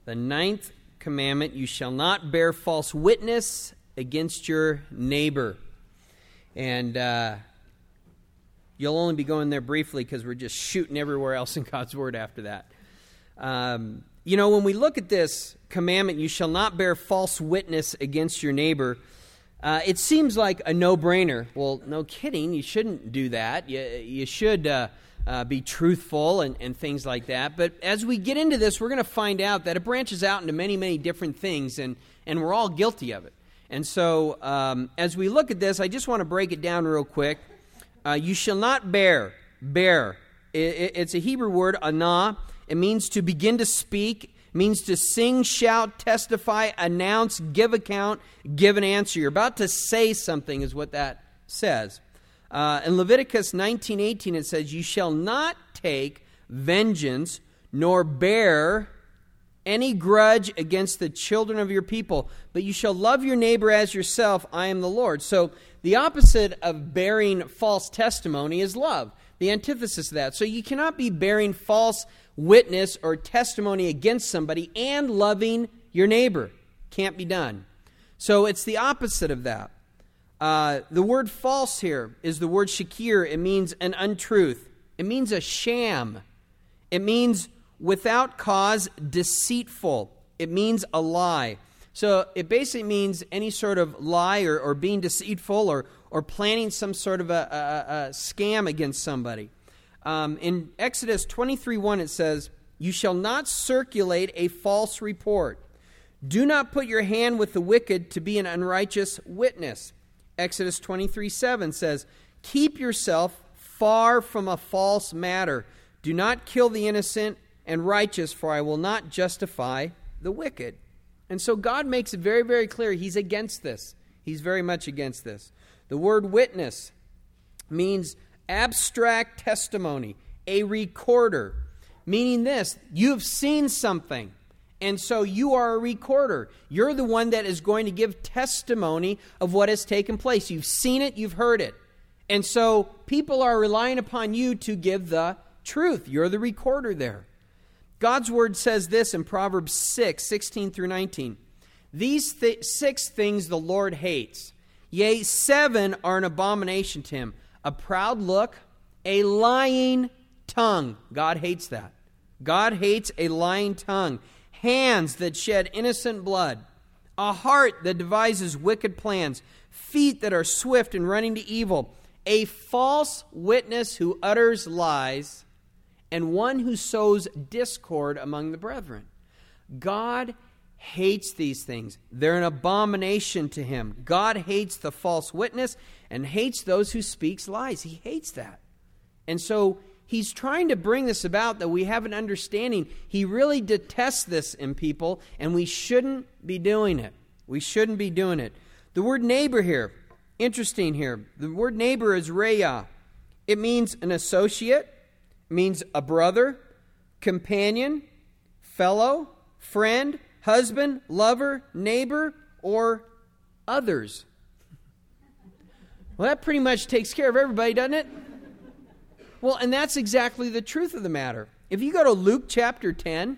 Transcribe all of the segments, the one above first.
The 9th commandment, you shall not bear false witness against your neighbor. And you'll only be going there briefly because we're just shooting everywhere else in God's Word after that. When we look at this commandment, you shall not bear false witness against your neighbor, it seems like a no-brainer. Well, no kidding, you shouldn't do that. You should be truthful and things like that. But as we get into this, we're going to find out that it branches out into many, many different things, and we're all guilty of it. And so as we look at this, I just want to break it down real quick. You shall not bear. It's a Hebrew word, anah. It means to begin to speak. It means to sing, shout, testify, announce, give account, give an answer. You're about to say something is what that says. In Leviticus 19:18 it says, you shall not take vengeance nor bear any grudge against the children of your people, but you shall love your neighbor as yourself. I am the Lord. So the opposite of bearing false testimony is love, the antithesis of that. So you cannot be bearing false witness or testimony against somebody and loving your neighbor. Can't be done. So it's the opposite of that. The word false here is the word shakir. It means an untruth. It means a sham. It means without cause, deceitful. It means a lie. So it basically means any sort of lie or being deceitful or planning some sort of a scam against somebody. In Exodus 23:1 it says, you shall not circulate a false report. Do not put your hand with the wicked to be an unrighteous witness. Exodus 23:7 says, keep yourself far from a false matter. Do not kill the innocent and righteous, for I will not justify the wicked. And so God makes it very, very clear he's against this. He's very much against this. The word witness means abstract testimony, a recorder, meaning this, you've seen something, and so you are a recorder. You're the one that is going to give testimony of what has taken place. You've seen it, you've heard it. And so people are relying upon you to give the truth. You're the recorder there. God's word says this in Proverbs 6:16 through 19. These 6 things the Lord hates. Yea, 7 are an abomination to him. A proud look, a lying tongue. God hates that. God hates a lying tongue. Hands that shed innocent blood. A heart that devises wicked plans. Feet that are swift in running to evil. A false witness who utters lies. And one who sows discord among the brethren. God hates these things. They're an abomination to him. God hates the false witness and hates those who speaks lies. He hates that. And so he's trying to bring this about that we have an understanding. He really detests this in people, and we shouldn't be doing it. We shouldn't be doing it. The word neighbor here, interesting here. The word neighbor is reya. It means an associate. It means a brother, companion, fellow, friend, husband, lover, neighbor, or others. Well, that pretty much takes care of everybody, doesn't it? Well, and that's exactly the truth of the matter. If you go to Luke chapter 10,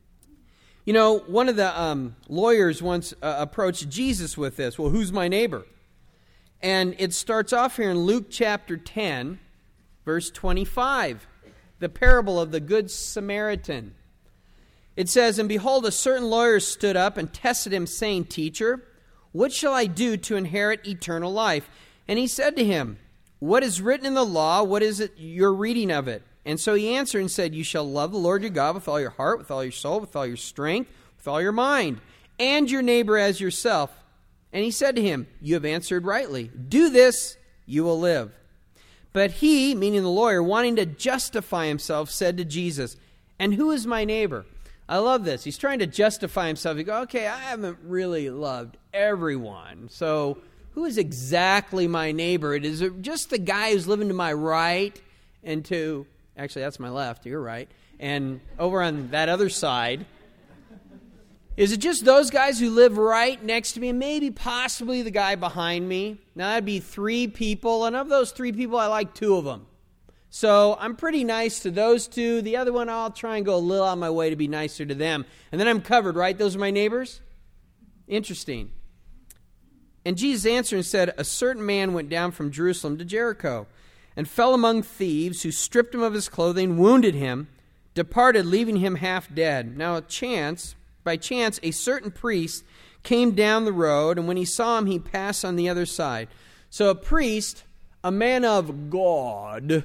one of the lawyers once approached Jesus with this. Well, who's my neighbor? And it starts off here in Luke chapter 10, verse 25. The parable of the Good Samaritan. It says, and behold, a certain lawyer stood up and tested him, saying, Teacher, what shall I do to inherit eternal life? And he said to him, what is written in the law? What is it you're reading of it? And so he answered and said, you shall love the Lord your God with all your heart, with all your soul, with all your strength, with all your mind, and your neighbor as yourself. And he said to him, you have answered rightly. Do this, you will live. But he, meaning the lawyer, wanting to justify himself, said to Jesus, and who is my neighbor? I love this. He's trying to justify himself. He goes, okay, I haven't really loved everyone. So who is exactly my neighbor? Is it just the guy who's living to my right and to, actually that's my left, you're right, and over on that other side? Is it just those guys who live right next to me and maybe possibly the guy behind me? Now that'd be 3 people, and of those 3 people, I like 2 of them. So I'm pretty nice to those two. The other one, I'll try and go a little out of my way to be nicer to them. And then I'm covered, right? Those are my neighbors? Interesting. And Jesus answered and said, a certain man went down from Jerusalem to Jericho and fell among thieves who stripped him of his clothing, wounded him, departed, leaving him half dead. Now by chance, a certain priest came down the road, and when he saw him, he passed on the other side. So a priest, a man of God,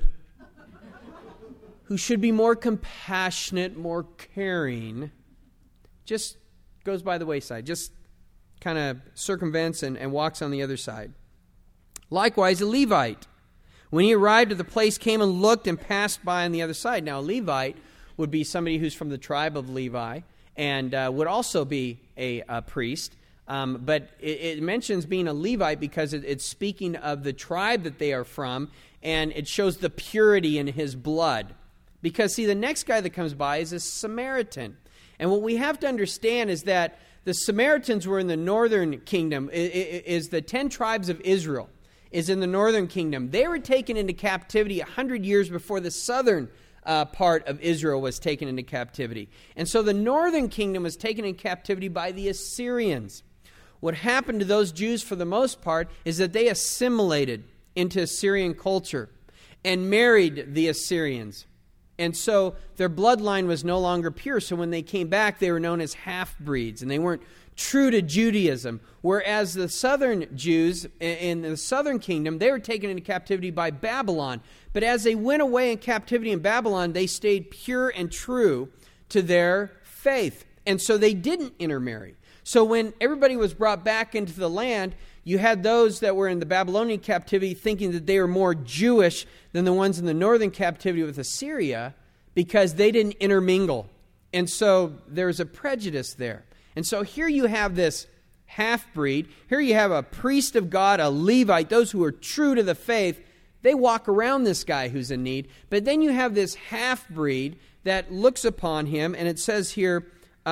who should be more compassionate, more caring, just goes by the wayside, just kind of circumvents and walks on the other side. Likewise, a Levite, when he arrived at the place, came and looked and passed by on the other side. Now, a Levite would be somebody who's from the tribe of Levi and would also be a priest. But it mentions being a Levite because it's speaking of the tribe that they are from, and it shows the purity in his blood. Because, see, the next guy that comes by is a Samaritan. And what we have to understand is that the Samaritans were in the northern kingdom, is the 10 tribes of Israel is in the northern kingdom. They were taken into captivity 100 years before the southern part of Israel was taken into captivity. And so the northern kingdom was taken into captivity by the Assyrians. What happened to those Jews for the most part is that they assimilated into Assyrian culture and married the Assyrians. And so their bloodline was no longer pure. So when they came back, they were known as half-breeds, and they weren't true to Judaism. Whereas the southern Jews in the southern kingdom, they were taken into captivity by Babylon. But as they went away in captivity in Babylon, they stayed pure and true to their faith. And so they didn't intermarry. So when everybody was brought back into the land, you had those that were in the Babylonian captivity thinking that they were more Jewish than the ones in the northern captivity with Assyria because they didn't intermingle. And so there's a prejudice there. And so here you have this half-breed. Here you have a priest of God, a Levite, those who are true to the faith. They walk around this guy who's in need. But then you have this half-breed that looks upon him, and it says here,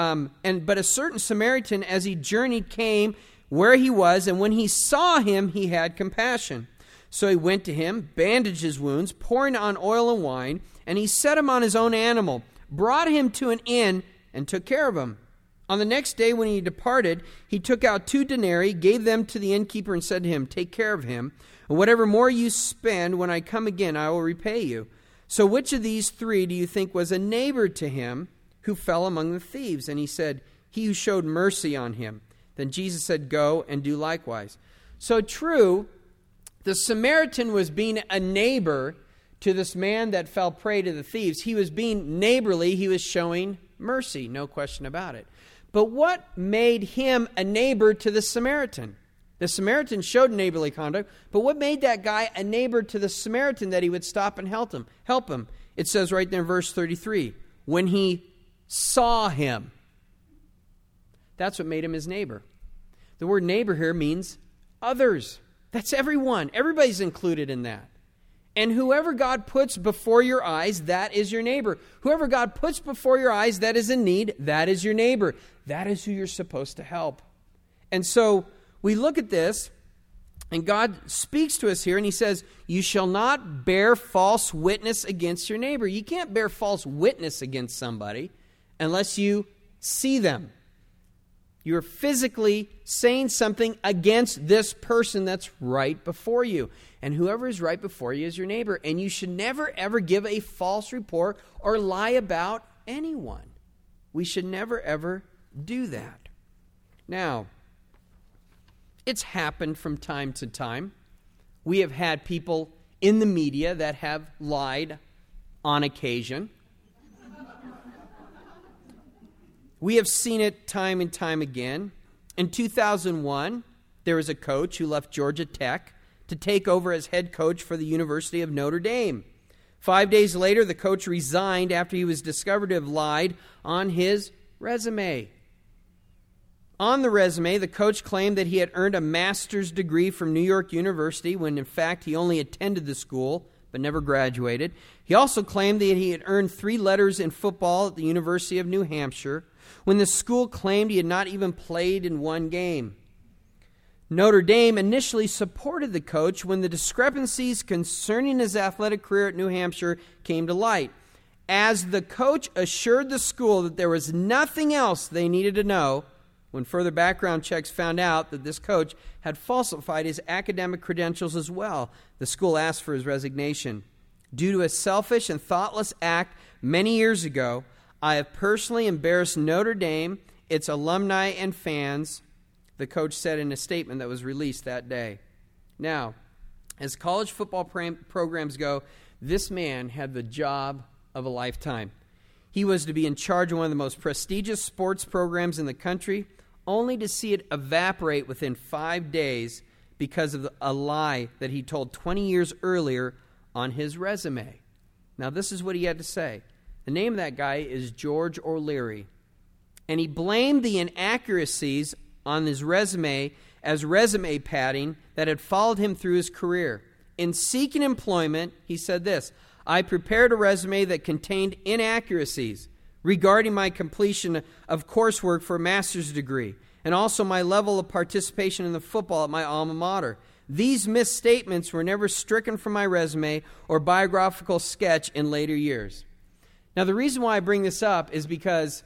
but a certain Samaritan, as he journeyed, came where he was, and when he saw him, he had compassion. So he went to him, bandaged his wounds, pouring on oil and wine, and he set him on his own animal, brought him to an inn, and took care of him. On the next day when he departed, he took out 2 denarii, gave them to the innkeeper, and said to him, take care of him, and whatever more you spend, when I come again, I will repay you. So which of these 3 do you think was a neighbor to him who fell among the thieves? And he said, he who showed mercy on him. Then Jesus said, go and do likewise. So true, the Samaritan was being a neighbor to this man that fell prey to the thieves. He was being neighborly. He was showing mercy, no question about it. But what made him a neighbor to the Samaritan? The Samaritan showed neighborly conduct, but what made that guy a neighbor to the Samaritan that he would stop and help him? It says right there in verse 33, when he saw him. That's what made him his neighbor. The word neighbor here means others. That's everyone. Everybody's included in that. And whoever God puts before your eyes, that is your neighbor. Whoever God puts before your eyes that is in need, that is your neighbor. That is who you're supposed to help. And so we look at this, and God speaks to us here, and he says, you shall not bear false witness against your neighbor. You can't bear false witness against somebody unless you see them. You're physically saying something against this person that's right before you. And whoever is right before you is your neighbor. And you should never, ever give a false report or lie about anyone. We should never, ever do that. Now, it's happened from time to time. We have had people in the media that have lied on occasion. We have seen it time and time again. In 2001, there was a coach who left Georgia Tech to take over as head coach for the University of Notre Dame. 5 days later, the coach resigned after he was discovered to have lied on his resume. On the resume, the coach claimed that he had earned a master's degree from New York University when in fact he only attended the school but never graduated. He also claimed that he had earned 3 letters in football at the University of New Hampshire when the school claimed he had not even played in 1 game. Notre Dame initially supported the coach when the discrepancies concerning his athletic career at New Hampshire came to light. As the coach assured the school that there was nothing else they needed to know, when further background checks found out that this coach had falsified his academic credentials as well, the school asked for his resignation. Due to a selfish and thoughtless act many years ago, I have personally embarrassed Notre Dame, its alumni, and fans, the coach said in a statement that was released that day. Now, as college football programs go, this man had the job of a lifetime. He was to be in charge of one of the most prestigious sports programs in the country, only to see it evaporate within 5 days because of a lie that he told 20 years earlier on his resume. Now, this is what he had to say. The name of that guy is George O'Leary, and he blamed the inaccuracies on his resume as resume padding that had followed him through his career. In seeking employment, he said this, I prepared a resume that contained inaccuracies regarding my completion of coursework for a master's degree and also my level of participation in the football at my alma mater. These misstatements were never stricken from my resume or biographical sketch in later years. Now, the reason why I bring this up is because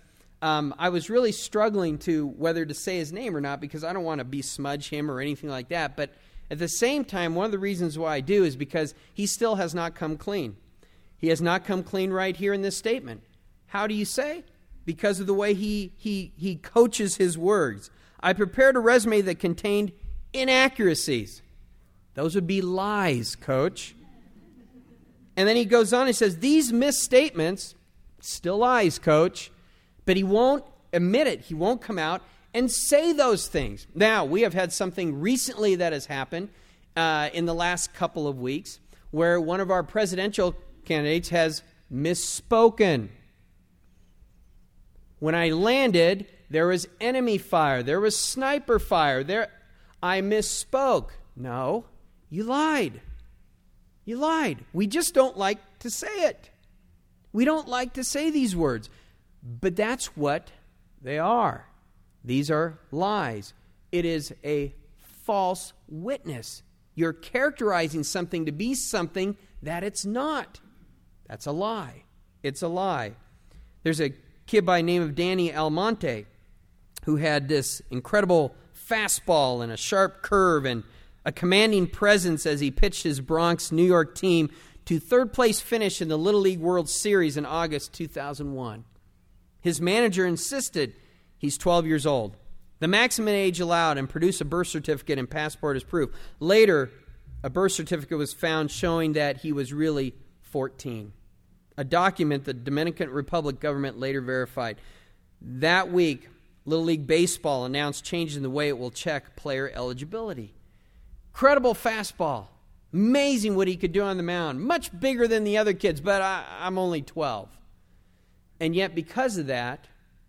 I was really struggling to whether to say his name or not because I don't want to besmudge him or anything like that. But at the same time, one of the reasons why I do is because he still has not come clean. He has not come clean right here in this statement. How do you say? Because of the way he coaches his words. I prepared a resume that contained inaccuracies. Those would be lies, coach. And then he goes on and says, these misstatements, still lies, coach. But he won't admit it. He won't come out and say those things. Now, we have had something recently that has happened in the last couple of weeks where one of our presidential candidates has misspoken. When I landed, there was enemy fire. There was sniper fire. I misspoke. No, you lied. You lied. We just don't like to say it. We don't like to say these words. But that's what they are. These are lies. It is a false witness. You're characterizing something to be something that it's not. That's a lie. It's a lie. There's a kid by the name of Danny Almonte who had this incredible fastball and a sharp curve and a commanding presence as he pitched his Bronx, New York team to third place finish in the Little League World Series in August 2001. His manager insisted he's 12 years old. The maximum age allowed and produce a birth certificate and passport as proof. Later, a birth certificate was found showing that he was really 14. A document the Dominican Republic government later verified. That week, Little League Baseball announced changes in the way it will check player eligibility. Incredible fastball. Amazing what he could do on the mound. Much bigger than the other kids, but I'm only 12. And yet, because of that,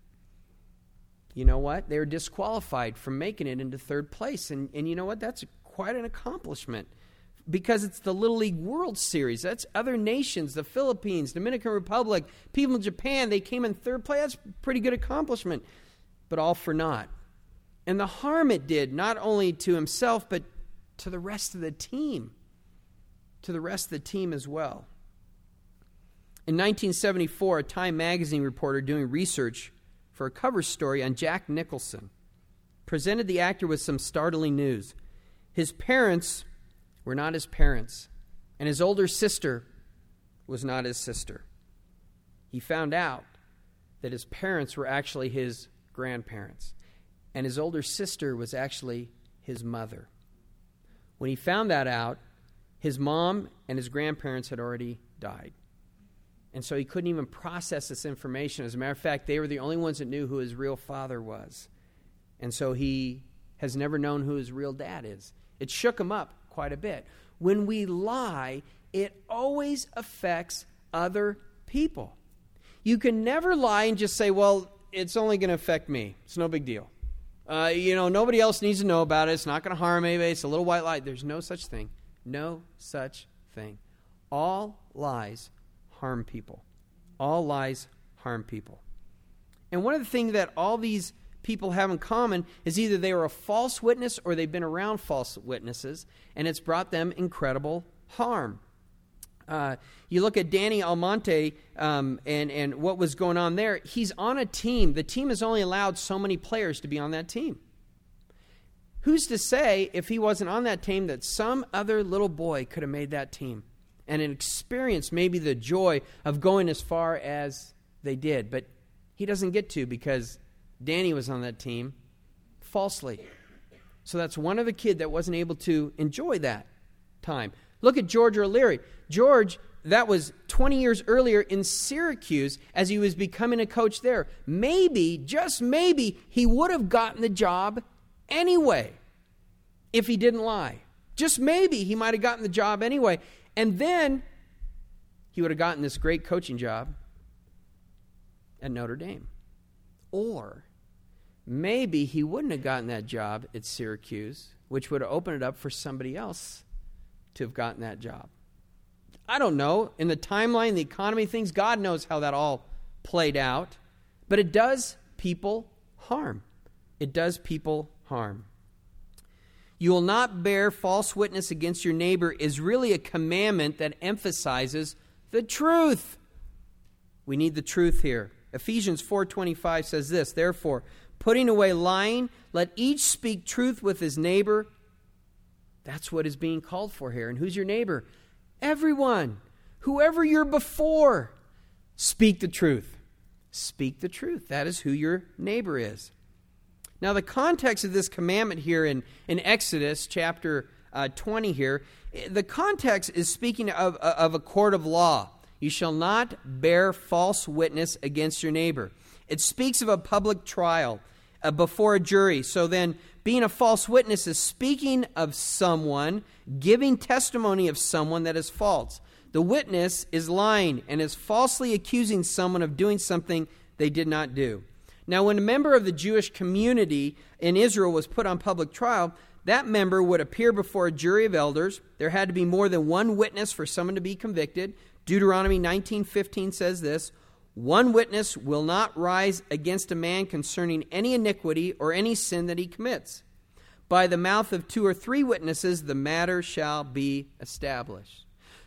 you know what? They were disqualified from making it into third place. And you know what? That's quite an accomplishment because it's the Little League World Series. That's other nations, the Philippines, Dominican Republic, people in Japan. They came in third place. That's a pretty good accomplishment, but all for naught. And the harm it did, not only to himself, but to the rest of the team. To the rest of the team as well. In 1974, a Time magazine reporter doing research for a cover story on Jack Nicholson presented the actor with some startling news. His parents were not his parents, and his older sister was not his sister. He found out that his parents were actually his grandparents, and his older sister was actually his mother. When he found that out, his mom and his grandparents had already died. And so he couldn't even process this information. As a matter of fact, they were the only ones that knew who his real father was. And so he has never known who his real dad is. It shook him up quite a bit. When we lie, it always affects other people. You can never lie and just say, well, it's only going to affect me. It's no big deal. Nobody else needs to know about it. It's not going to harm anybody. It's a little white lie. There's no such thing. No such thing. All lies harm people. All lies harm people. And one of the things that all these people have in common is either they were a false witness or they've been around false witnesses, and it's brought them incredible harm. You look at Danny Almonte and what was going on there. He's on a team. The team has only allowed so many players to be on that team. Who's to say, if he wasn't on that team, that some other little boy could have made that team and experienced maybe the joy of going as far as they did? But he doesn't get to because Danny was on that team falsely. So that's one other kid that wasn't able to enjoy that time. Look at George O'Leary. George, that was 20 years earlier in Syracuse as he was becoming a coach there. Maybe, just maybe, he would have gotten the job anyway if he didn't lie. Just maybe he might have gotten the job anyway. And then he would have gotten this great coaching job at Notre Dame. Or maybe he wouldn't have gotten that job at Syracuse, which would have opened it up for somebody else to have gotten that job. I don't know. In the timeline, the economy, things, God knows how that all played out. But it does people harm. It does people harm. You will not bear false witness against your neighbor is really a commandment that emphasizes the truth. We need the truth here. Ephesians 4:25 says this, therefore, putting away lying, let each speak truth with his neighbor. That's what is being called for here. And who's your neighbor? Everyone. Whoever you're before. Speak the truth. Speak the truth. That is who your neighbor is. Now, the context of this commandment here in Exodus chapter 20 here, the context is speaking of a court of law. You shall not bear false witness against your neighbor. It speaks of a public trial before a jury. So then, being a false witness is speaking of someone, giving testimony of someone that is false. The witness is lying and is falsely accusing someone of doing something they did not do. Now, when a member of the Jewish community in Israel was put on public trial, that member would appear before a jury of elders. There had to be more than one witness for someone to be convicted. Deuteronomy 19:15 says this, one witness will not rise against a man concerning any iniquity or any sin that he commits. By the mouth of 2 or 3 witnesses, the matter shall be established.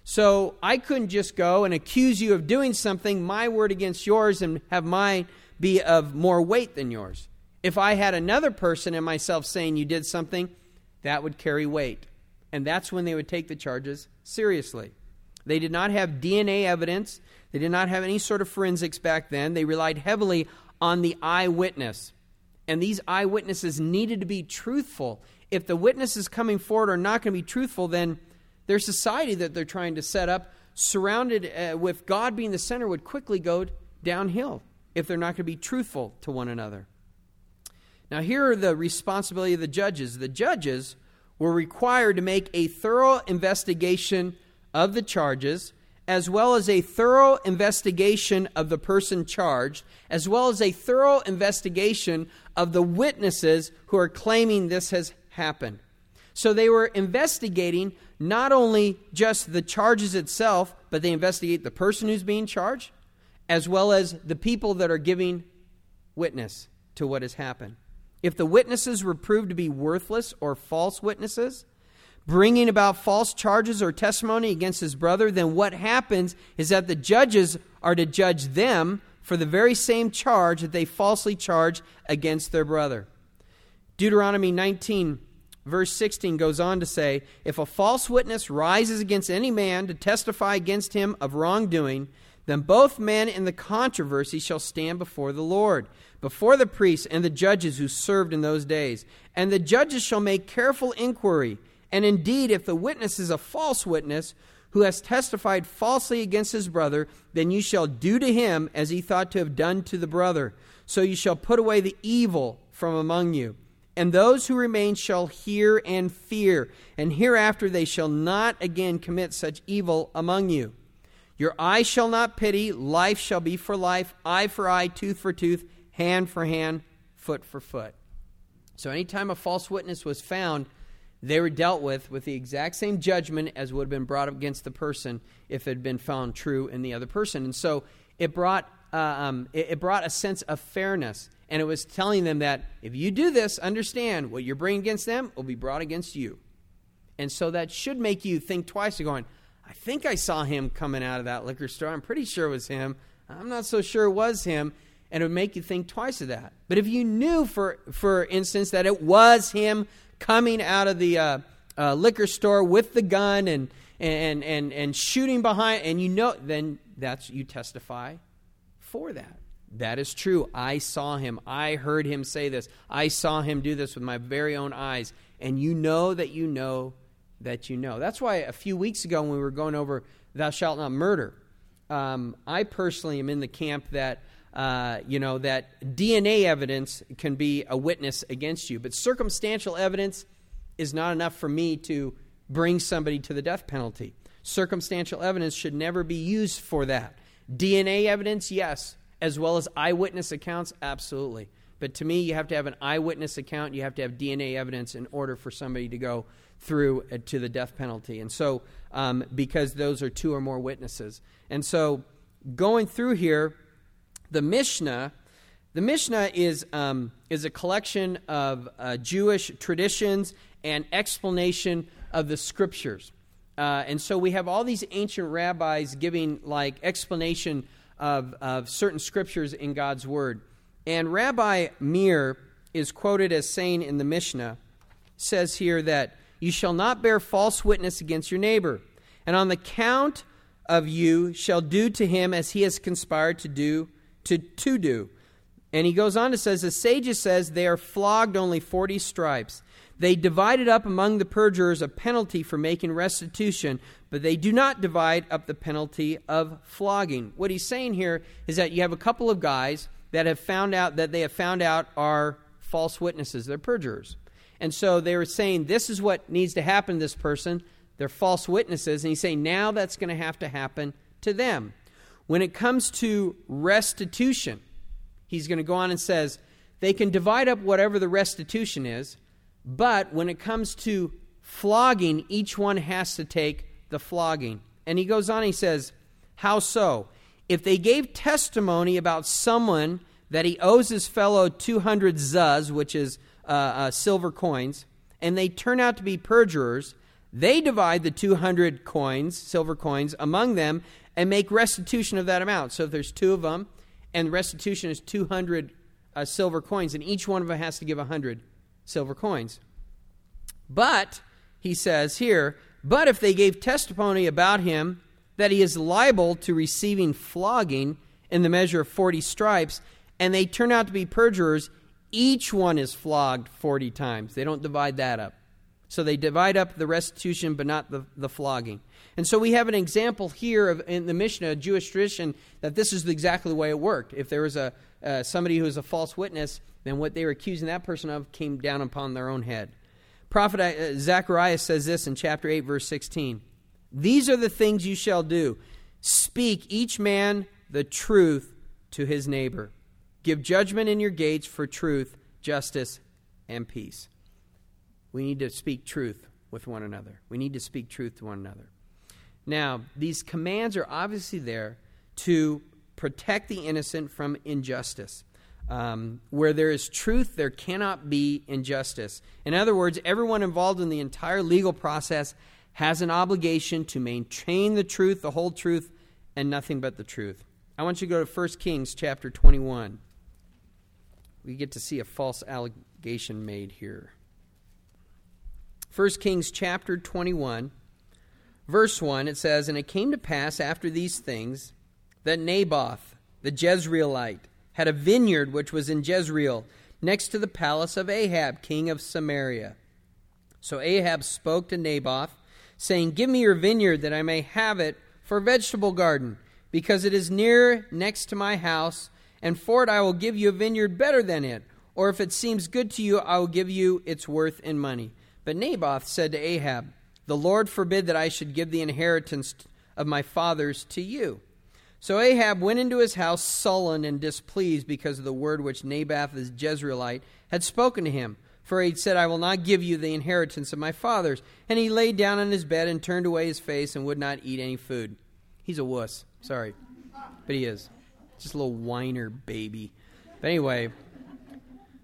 So I couldn't just go and accuse you of doing something, my word against yours, and have mine be of more weight than yours. If I had another person and myself saying you did something, that would carry weight. And that's when they would take the charges seriously. They did not have DNA evidence. They did not have any sort of forensics back then. They relied heavily on the eyewitness. And these eyewitnesses needed to be truthful. If the witnesses coming forward are not going to be truthful, then their society that they're trying to set up, surrounded with God being the center, would quickly go downhill if they're not going to be truthful to one another. Now, here are the responsibility of the judges. The judges were required to make a thorough investigation of the charges, as well as a thorough investigation of the person charged, as well as a thorough investigation of the witnesses who are claiming this has happened. So they were investigating not only just the charges itself, but they investigate the person who's being charged, as well as the people that are giving witness to what has happened. If the witnesses were proved to be worthless or false witnesses, bringing about false charges or testimony against his brother, then what happens is that the judges are to judge them for the very same charge that they falsely charged against their brother. Deuteronomy 19, verse 16 goes on to say, if a false witness rises against any man to testify against him of wrongdoing, then both men in the controversy shall stand before the Lord, before the priests and the judges who served in those days. And the judges shall make careful inquiry. And indeed, if the witness is a false witness who has testified falsely against his brother, then you shall do to him as he thought to have done to the brother. So you shall put away the evil from among you. And those who remain shall hear and fear, and hereafter they shall not again commit such evil among you. Your eye shall not pity, life shall be for life, eye for eye, tooth for tooth, hand for hand, foot for foot. So anytime a false witness was found, they were dealt with the exact same judgment as would have been brought up against the person if it had been found true in the other person. And so it brought a sense of fairness. And it was telling them that if you do this, understand what you're bringing against them will be brought against you. And so that should make you think twice. You're going, I think I saw him coming out of that liquor store. I'm pretty sure it was him. I'm not so sure it was him. And it would make you think twice of that. But if you knew, for instance, that it was him coming out of the liquor store with the gun and shooting behind, and you know, then you testify for that. That is true. I saw him. I heard him say this. I saw him do this with my very own eyes. And you know that you know that you know. That's why a few weeks ago when we were going over thou shalt not murder, I personally am in the camp that, that DNA evidence can be a witness against you. But circumstantial evidence is not enough for me to bring somebody to the death penalty. Circumstantial evidence should never be used for that. DNA evidence, yes. As well as eyewitness accounts, absolutely. But to me, you have to have an eyewitness account. You have to have DNA evidence in order for somebody to go through to the death penalty. And so, because those are two or more witnesses. And so, going through here, the Mishnah is a collection of Jewish traditions and explanation of the Scriptures. And so we have all these ancient rabbis giving like explanation of certain scriptures in God's Word. And Rabbi Meir is quoted as saying in the Mishnah, says here that you shall not bear false witness against your neighbor, and on the count of you shall do to him as he has conspired to do. And he goes on to says, the sages says they are flogged only 40 stripes. They divided up among the perjurers a penalty for making restitution, but they do not divide up the penalty of flogging. What he's saying here is that you have a couple of guys that have found out are false witnesses. They're perjurers. And so they were saying, this is what needs to happen to this person. They're false witnesses. And he's saying, now that's going to happen to them. When it comes to restitution, he's going to go on and says, they can divide up whatever the restitution is, but when it comes to flogging, each one has to take the flogging. And he goes on, he says, how so? If they gave testimony about someone that he owes his fellow 200 zuz, which is silver coins, and they turn out to be perjurers, they divide the 200 coins, silver coins, among them and make restitution of that amount. So if there's two of them, and restitution is 200 silver coins, and each one of them has to give 100 silver coins. But, he says here, but if they gave testimony about him that he is liable to receiving flogging in the measure of 40 stripes, and they turn out to be perjurers, each one is flogged 40 times. They don't divide that up. So they divide up the restitution, but not the flogging. And so we have an example here in the Mishnah, a Jewish tradition, that this is exactly the way it worked. If there was somebody who was a false witness, then what they were accusing that person of came down upon their own head. Prophet Zechariah says this in chapter 8, verse 16. These are the things you shall do. Speak each man the truth to his neighbor. Give judgment in your gates for truth, justice, and peace. We need to speak truth with one another. We need to speak truth to one another. Now, these commands are obviously there to protect the innocent from injustice. Where there is truth, there cannot be injustice. In other words, everyone involved in the entire legal process has an obligation to maintain the truth, the whole truth, and nothing but the truth. I want you to go to 1 Kings chapter 21. We get to see a false allegation made here. 1 Kings chapter 21, verse 1, it says, And it came to pass after these things that Naboth, the Jezreelite, had a vineyard which was in Jezreel, next to the palace of Ahab, king of Samaria. So Ahab spoke to Naboth, saying, Give me your vineyard, that I may have it for a vegetable garden, because it is near next to my house, and for it I will give you a vineyard better than it. Or if it seems good to you, I will give you its worth in money. But Naboth said to Ahab, The Lord forbid that I should give the inheritance of my fathers to you. So Ahab went into his house sullen and displeased because of the word which Naboth the Jezreelite had spoken to him. For he had said, I will not give you the inheritance of my fathers. And he lay down on his bed and turned away his face and would not eat any food. He's a wuss. Sorry. But he is. Just a little whiner baby. But anyway,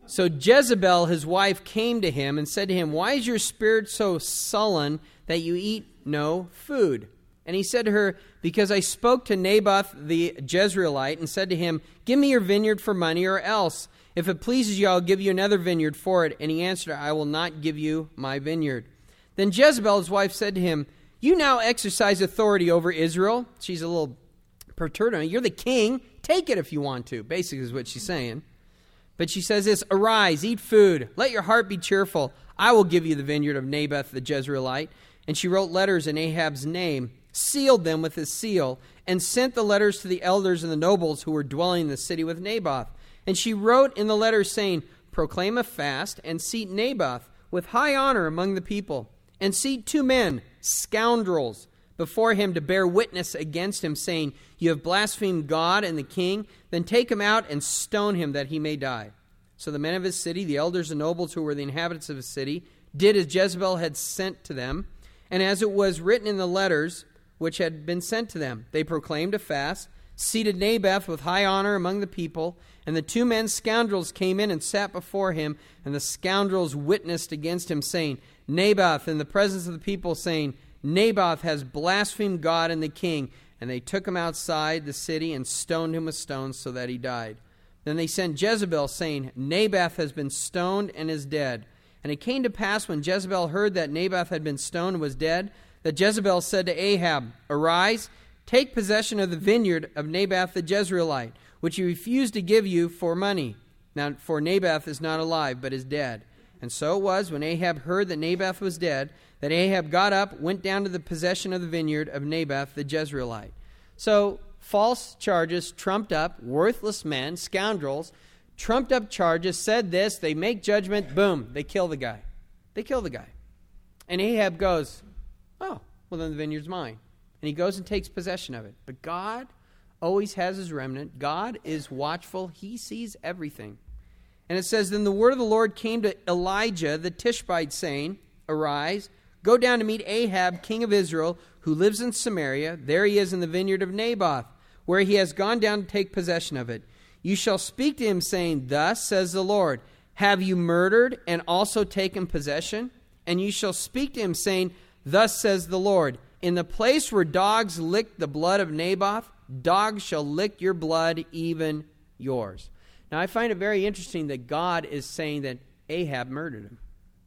So Jezebel, his wife, came to him and said to him, "Why is your spirit so sullen that you eat no food?" And he said to her, "Because I spoke to Naboth the Jezreelite and said to him, 'Give me your vineyard for money, or else, if it pleases you, I'll give you another vineyard for it.' And he answered, 'I will not give you my vineyard.' Then Jezebel, his wife, said to him, 'You now exercise authority over Israel.'" She's a little perturbed. "You're the king. Take it if you want to," basically is what she's saying. But she says this, "Arise, eat food. Let your heart be cheerful. I will give you the vineyard of Naboth the Jezreelite." And she wrote letters in Ahab's name, sealed them with his seal, and sent the letters to the elders and the nobles who were dwelling in the city with Naboth. And she wrote in the letters saying, "Proclaim a fast and seat Naboth with high honor among the people. And seat 2 men, scoundrels, before him to bear witness against him, saying, 'You have blasphemed God and the king.' Then take him out and stone him that he may die." So the men of his city, the elders and nobles who were the inhabitants of his city, did as Jezebel had sent to them, and as it was written in the letters which had been sent to them. They proclaimed a fast, seated Naboth with high honor among the people, and the 2 men scoundrels came in and sat before him, and the scoundrels witnessed against him, saying, "Naboth," in the presence of the people, saying, "Naboth has blasphemed God and the king." And they took him outside the city and stoned him with stones so that he died. Then they sent Jezebel, saying, "Naboth has been stoned and is dead." And it came to pass, when Jezebel heard that Naboth had been stoned and was dead, that Jezebel said to Ahab, "Arise, take possession of the vineyard of Naboth the Jezreelite, which he refused to give you for money. Now, for Naboth is not alive, but is dead." And so it was, when Ahab heard that Naboth was dead, that Ahab got up, went down to the possession of the vineyard of Naboth the Jezreelite. So, false charges, trumped up, worthless men, scoundrels, trumped up charges, said this, they make judgment, boom, they kill the guy. They kill the guy. And Ahab goes, "Oh, well then the vineyard's mine." And he goes and takes possession of it. But God always has his remnant. God is watchful. He sees everything. And it says, "Then the word of the Lord came to Elijah the Tishbite, saying, 'Arise, go down to meet Ahab, king of Israel, who lives in Samaria. There he is in the vineyard of Naboth, where he has gone down to take possession of it. You shall speak to him, saying, Thus says the Lord, have you murdered and also taken possession? And you shall speak to him, saying, Thus says the Lord, in the place where dogs licked the blood of Naboth, dogs shall lick your blood, even yours.'" Now, I find it very interesting that God is saying that Ahab murdered him.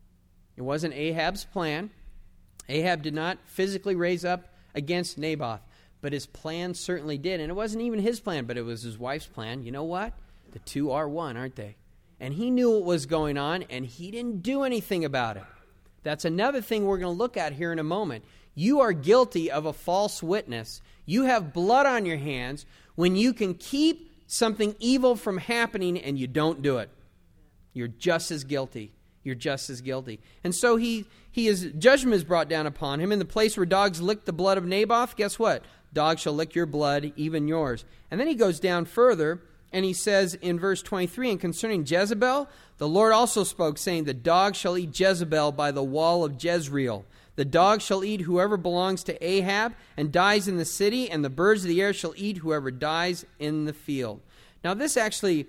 It wasn't Ahab's plan. Ahab did not physically raise up against Naboth, but his plan certainly did. And it wasn't even his plan, but it was his wife's plan. You know what? The two are one, aren't they? And he knew what was going on, and he didn't do anything about it. That's another thing we're going to look at here in a moment. You are guilty of a false witness. You have blood on your hands when you can keep something evil from happening and you don't do it. You're just as guilty. You're just as guilty. And so judgment is brought down upon him. In the place where dogs lick the blood of Naboth, guess what? Dogs shall lick your blood, even yours. And then he goes down further, and he says in verse 23, "And concerning Jezebel, the Lord also spoke, saying, The dog shall eat Jezebel by the wall of Jezreel. The dog shall eat whoever belongs to Ahab and dies in the city, and the birds of the air shall eat whoever dies in the field." Now, this actually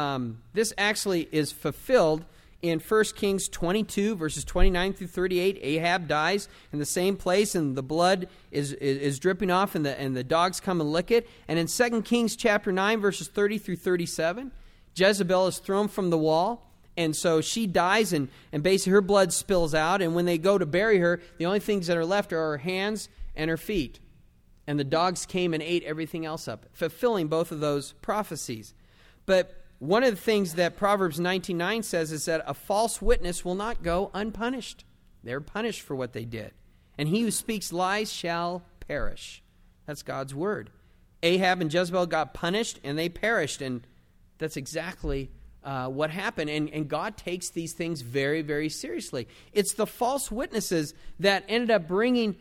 is fulfilled in 1 Kings 22, verses 29 through 38. Ahab dies in the same place, and the blood is dripping off, and the dogs come and lick it. And in 2 Kings chapter 9, verses 30 through 37, Jezebel is thrown from the wall. And so she dies, and basically her blood spills out. And when they go to bury her, the only things that are left are her hands and her feet. And the dogs came and ate everything else up, fulfilling both of those prophecies. But one of the things that Proverbs 19:9 says is that a false witness will not go unpunished. They're punished for what they did. And he who speaks lies shall perish. That's God's word. Ahab and Jezebel got punished, and they perished. And that's exactly what happened, and God takes these things very, very seriously. It's the false witnesses that ended up bringing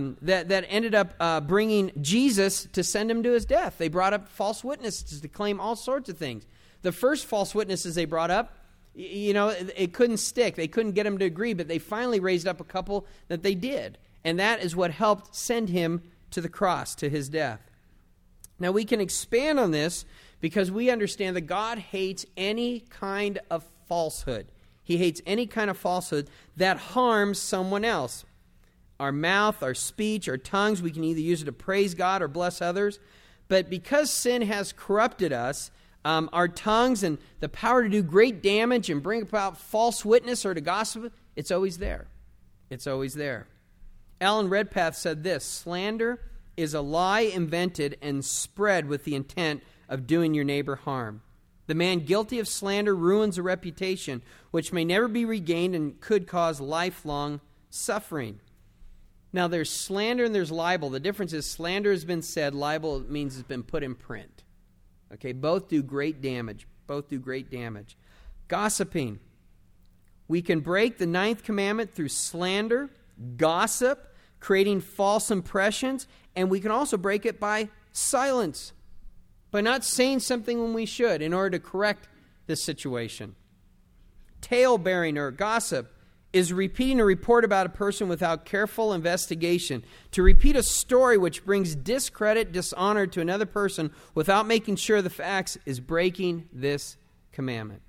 bringing Jesus to send him to his death. They brought up false witnesses to claim all sorts of things. The first false witnesses they brought up, it couldn't stick. They couldn't get him to agree, but they finally raised up a couple that they did, and that is what helped send him to the cross, to his death. Now, we can expand on this because we understand that God hates any kind of falsehood. He hates any kind of falsehood that harms someone else. Our mouth, our speech, our tongues, we can either use it to praise God or bless others. But because sin has corrupted us, our tongues and the power to do great damage and bring about false witness or to gossip, it's always there. It's always there. Alan Redpath said this: slander is a lie invented and spread with the intent of doing your neighbor harm. The man guilty of slander ruins a reputation which may never be regained and could cause lifelong suffering. Now, there's slander and there's libel. The difference is slander has been said, libel means it's been put in print. Okay, both do great damage. Both do great damage. Gossiping. We can break the 9th commandment through slander, gossip, creating false impressions, and we can also break it by silence, by not saying something when we should in order to correct this situation. Tale-bearing or gossip is repeating a report about a person without careful investigation. To repeat a story which brings discredit, dishonor to another person without making sure the facts is breaking this commandment.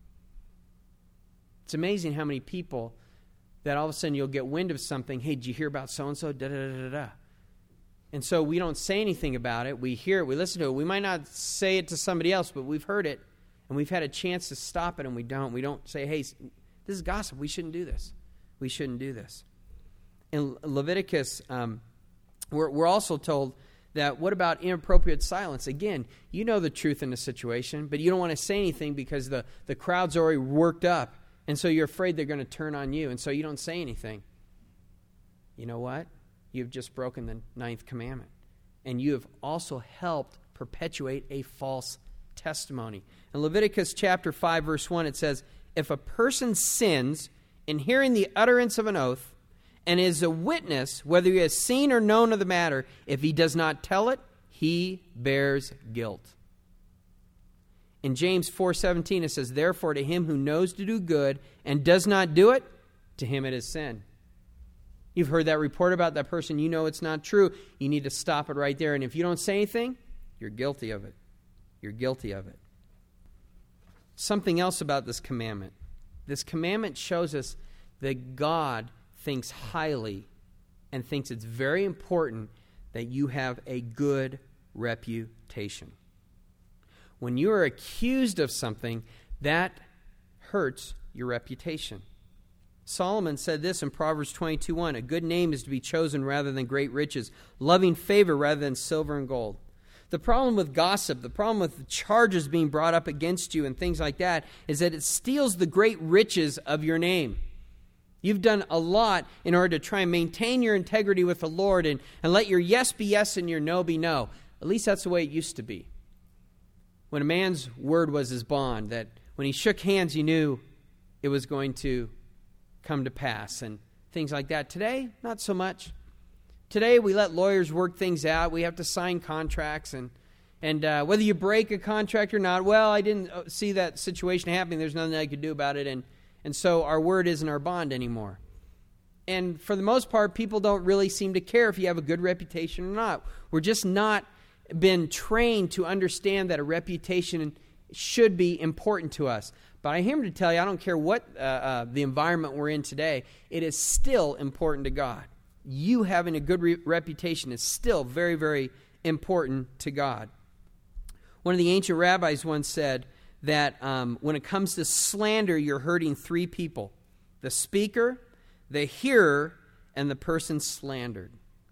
It's amazing how many people that all of a sudden you'll get wind of something. Hey, did you hear about so-and-so? Da-da-da-da-da. And so we don't say anything about it. We hear it. We listen to it. We might not say it to somebody else, but we've heard it. And we've had a chance to stop it, and we don't. We don't say, hey, this is gossip. We shouldn't do this. We shouldn't do this. In Leviticus, we're also told that what about inappropriate silence? Again, you know the truth in the situation, but you don't want to say anything because the crowd's already worked up. And so you're afraid they're going to turn on you, and so you don't say anything. You know what? You've just broken the 9th commandment. And you have also helped perpetuate a false testimony. In Leviticus chapter 5, verse 1, it says, if a person sins in hearing the utterance of an oath and is a witness, whether he has seen or known of the matter, if he does not tell it, he bears guilt. In James 4:17 it says, therefore to him who knows to do good and does not do it, to him it is sin. You've heard that report about that person. You know it's not true. You need to stop it right there. And if you don't say anything, you're guilty of it. You're guilty of it. Something else about this commandment. This commandment shows us that God thinks highly and thinks it's very important that you have a good reputation. When you are accused of something, that hurts your reputation. Solomon said this in Proverbs 22:1, a good name is to be chosen rather than great riches, loving favor rather than silver and gold. The problem with gossip, the problem with the charges being brought up against you and things like that, is that it steals the great riches of your name. You've done a lot in order to try and maintain your integrity with the Lord and let your yes be yes and your no be no. At least that's the way it used to be. When a man's word was his bond, that when he shook hands, you knew it was going to come to pass and things like that. Today, not so much. Today, we let lawyers work things out. We have to sign contracts, and whether you break a contract or not, well, I didn't see that situation happening. There's nothing I could do about it, and so our word isn't our bond anymore. And for the most part, people don't really seem to care if you have a good reputation or not. We're just not been trained to understand that a reputation should be important to us. But I'm here to tell you, I don't care what the environment we're in today, it is still important to God. You having a good reputation is still very, very important to God. One of the ancient rabbis once said that when it comes to slander, you're hurting 3 people: the speaker, the hearer, and the person slandered.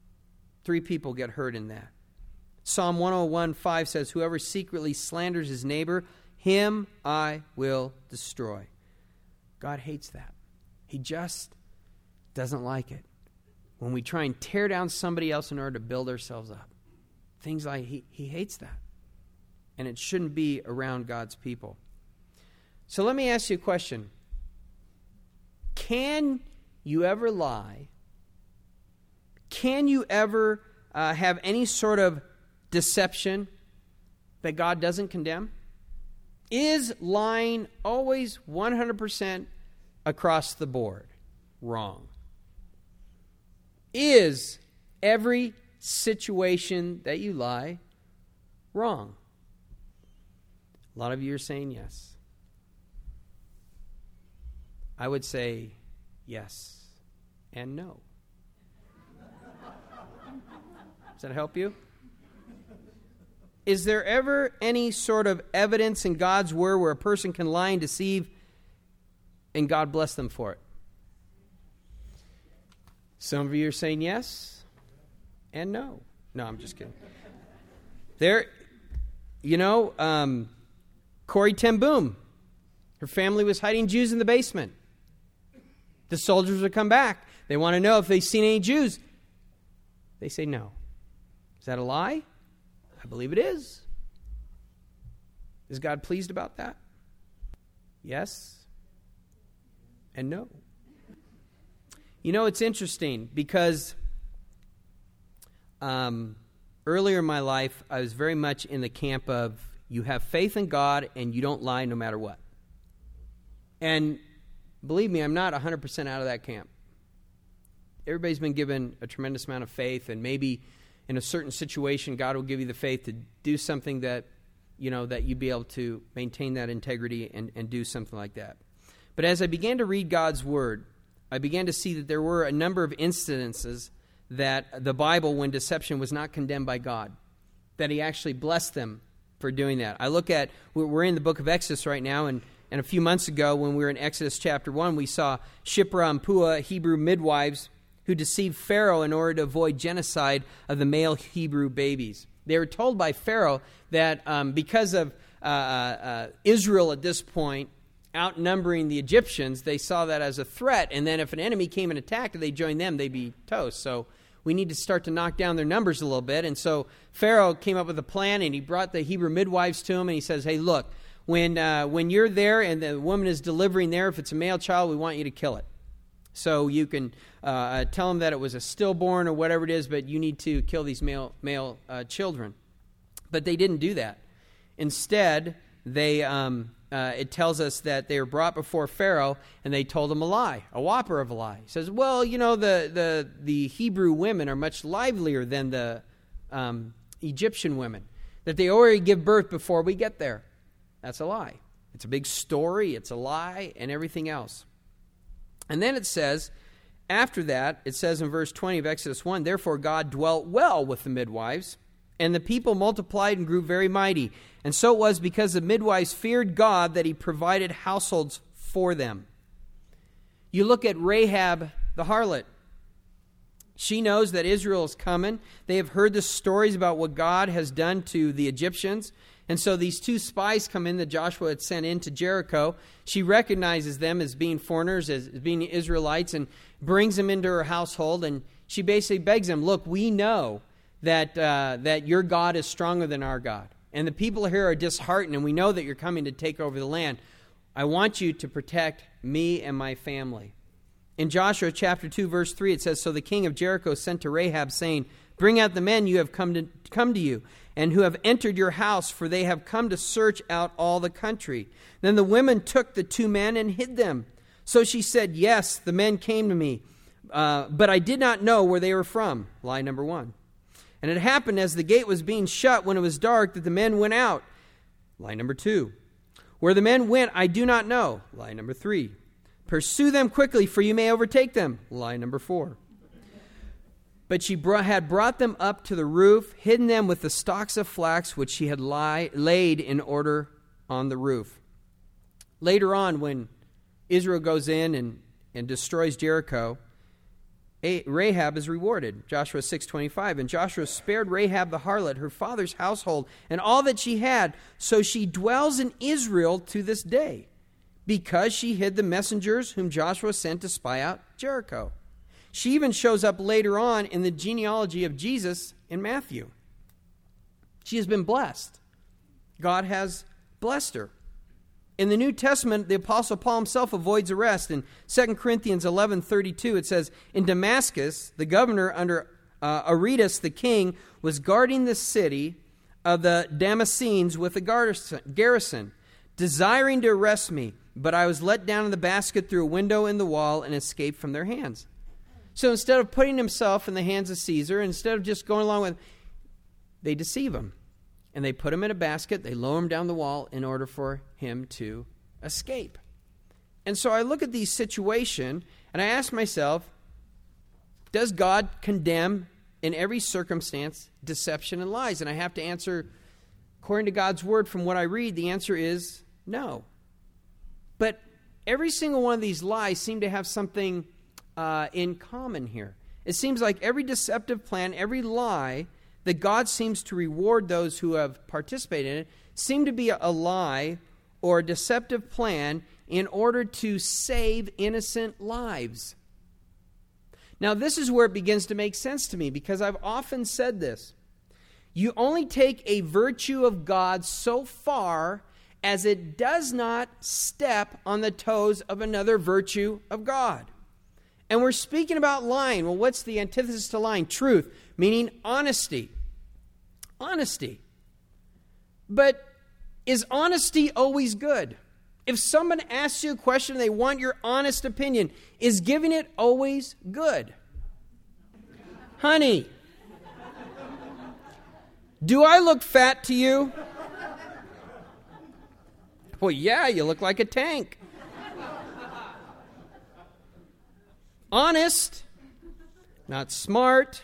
3 people get hurt in that. Psalm 101:5 says, whoever secretly slanders his neighbor, him I will destroy. God hates that. He just doesn't like it. When we try and tear down somebody else in order to build ourselves up. Things like he hates that. And it shouldn't be around God's people. So let me ask you a question. Can you ever lie? Can you ever have any sort of deception that God doesn't condemn? Is lying always 100% across the board wrong? Is every situation that you lie wrong? A lot of you are saying yes. I would say yes and no. Does that help you? Is there ever any sort of evidence in God's word where a person can lie and deceive and God bless them for it? Some of you are saying yes and no. No, I'm just kidding. Corrie ten Boom. Her family was hiding Jews in the basement. The soldiers would come back. They want to know if they've seen any Jews. They say no. Is that a lie? I believe it is. Is God pleased about that? Yes and no. It's interesting because earlier in my life, I was very much in the camp of you have faith in God and you don't lie no matter what. And believe me, I'm not 100% out of that camp. Everybody's been given a tremendous amount of faith, and maybe in a certain situation, God will give you the faith to do something that, that you'd be able to maintain that integrity and do something like that. But as I began to read God's Word, I began to see that there were a number of incidences that the Bible, when deception was not condemned by God, that He actually blessed them for doing that. I look at, we're in the book of Exodus right now, and a few months ago when we were in Exodus chapter 1, we saw Shiphrah and Puah, Hebrew midwives, who deceived Pharaoh in order to avoid genocide of the male Hebrew babies. They were told by Pharaoh that because of Israel at this point outnumbering the Egyptians, they saw that as a threat, and then if an enemy came and attacked and they joined them, they'd be toast. So we need to start to knock down their numbers a little bit. And so Pharaoh came up with a plan, and he brought the Hebrew midwives to him, and he says, hey, look, when you're there and the woman is delivering there, if it's a male child, we want you to kill it. So you can tell them that it was a stillborn or whatever it is, but you need to kill these male children. But they didn't do that. Instead, they it tells us that they were brought before Pharaoh, and they told him a lie, a whopper of a lie. He says, well, the Hebrew women are much livelier than the Egyptian women, that they already give birth before we get there. That's a lie. It's a big story, it's a lie, and everything else. And then it says, after that, it says in verse 20 of Exodus 1, therefore God dwelt well with the midwives, and the people multiplied and grew very mighty. And so it was because the midwives feared God that He provided households for them. You look at Rahab the harlot. She knows that Israel is coming. They have heard the stories about what God has done to the Egyptians. And so these two spies come in that Joshua had sent into Jericho. She recognizes them as being foreigners, as being Israelites, and brings them into her household. And she basically begs them, look, we know that your God is stronger than our God. And the people here are disheartened, and we know that you're coming to take over the land. I want you to protect me and my family. In Joshua chapter 2, verse 3, it says, so the king of Jericho sent to Rahab, saying, bring out the men you have come to you, and who have entered your house, for they have come to search out all the country. Then the women took the two men and hid them. So she said, yes, the men came to me, but I did not know where they were from. Lie number 1. And it happened as the gate was being shut when it was dark that the men went out. Lie number 2. Where the men went, I do not know. Lie number 3. Pursue them quickly, for you may overtake them. Lie number 4. But she had brought them up to the roof, hidden them with the stalks of flax which she had laid in order on the roof. Later on, when Israel goes in and destroys Jericho, Rahab is rewarded. Joshua 6:25. And Joshua spared Rahab the harlot, her father's household, and all that she had. So she dwells in Israel to this day, because she hid the messengers whom Joshua sent to spy out Jericho. She even shows up later on in the genealogy of Jesus in Matthew. She has been blessed. God has blessed her. In the New Testament, the Apostle Paul himself avoids arrest. In 2 Corinthians 11:32, it says, in Damascus, the governor under Aretas the king was guarding the city of the Damascenes with a garrison, desiring to arrest me. But I was let down in the basket through a window in the wall and escaped from their hands. So instead of putting himself in the hands of Caesar, instead of just going along with, they deceive him. And they put him in a basket. They lower him down the wall in order for him to escape. And so I look at these situations and I ask myself, does God condemn in every circumstance deception and lies? And I have to answer, according to God's word from what I read, the answer is no. But every single one of these lies seem to have something in common here. It seems like every deceptive plan, every lie that God seems to reward those who have participated in it, seem to be a lie or a deceptive plan in order to save innocent lives. Now, this is where it begins to make sense to me, because I've often said this. You only take a virtue of God so far as it does not step on the toes of another virtue of God. And we're speaking about lying. Well, what's the antithesis to lying? Truth, meaning honesty. Honesty. But is honesty always good? If someone asks you a question and they want your honest opinion, is giving it always good? Honey, do I look fat to you? Well, yeah, you look like a tank. Honest, not smart,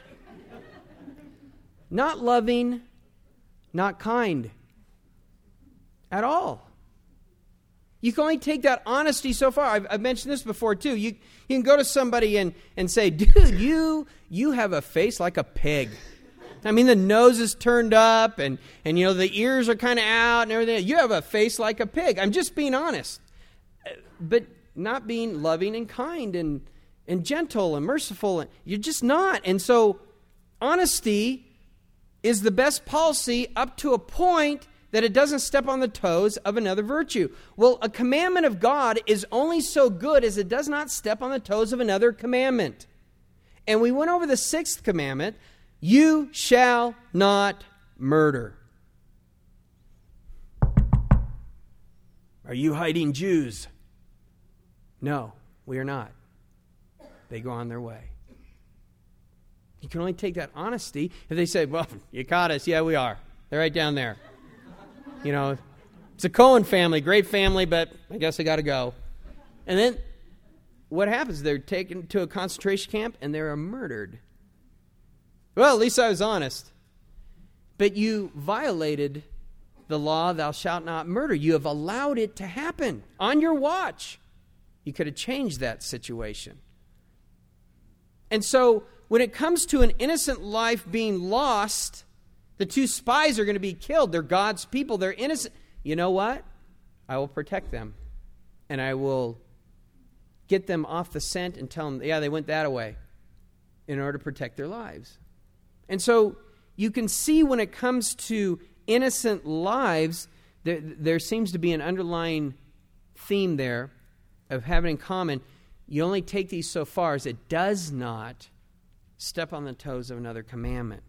not loving, not kind at all. You can only take that honesty so far. I've mentioned this before too. You can go to somebody and say, dude, you have a face like a pig. I mean, the nose is turned up and the ears are kind of out and everything. You have a face like a pig. I'm just being honest. But not being loving and kind and gentle and merciful. You're just not. And so honesty is the best policy up to a point that it doesn't step on the toes of another virtue. Well, a commandment of God is only so good as it does not step on the toes of another commandment. And we went over the sixth commandment, you shall not murder. Are you hiding Jews? No, we are not. They go on their way. You can only take that honesty if they say, well, you caught us. Yeah, we are. They're right down there. It's a Cohen family, great family, but I guess I got to go. And then what happens? They're taken to a concentration camp and they're murdered. Well, at least I was honest. But you violated the law, thou shalt not murder. You have allowed it to happen on your watch. You could have changed that situation. And so when it comes to an innocent life being lost, the two spies are going to be killed. They're God's people. They're innocent. You know what? I will protect them. And I will get them off the scent and tell them, yeah, they went that way in order to protect their lives. And so you can see when it comes to innocent lives, there seems to be an underlying theme there of having in common. You only take these so far as it does not step on the toes of another commandment.